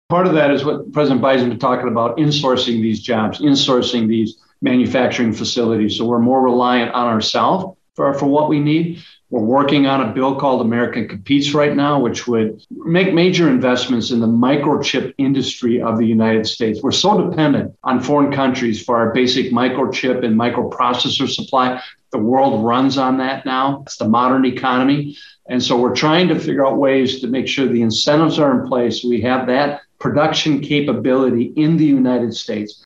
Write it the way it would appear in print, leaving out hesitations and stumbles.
Part of that is what President Biden's been talking about, insourcing these jobs, insourcing these manufacturing facilities. So we're more reliant on ourselves for what we need. We're working on a bill called American Competes right now, which would make major investments in the microchip industry of the United States. We're so dependent on foreign countries for our basic microchip and microprocessor supply. The world runs on that now. It's the modern economy. And so we're trying to figure out ways to make sure the incentives are in place. We have that production capability in the United States.